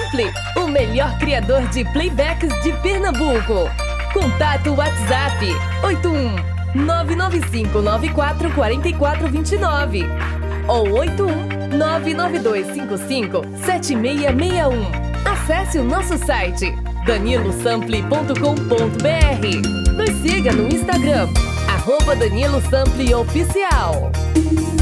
Sample, o melhor criador de playbacks de Pernambuco. Contato WhatsApp 81 995 94 4429 ou 81 99255 7661. Acesse o nosso site danilosample.com.br. Nos siga no Instagram @DaniloSampleOficial.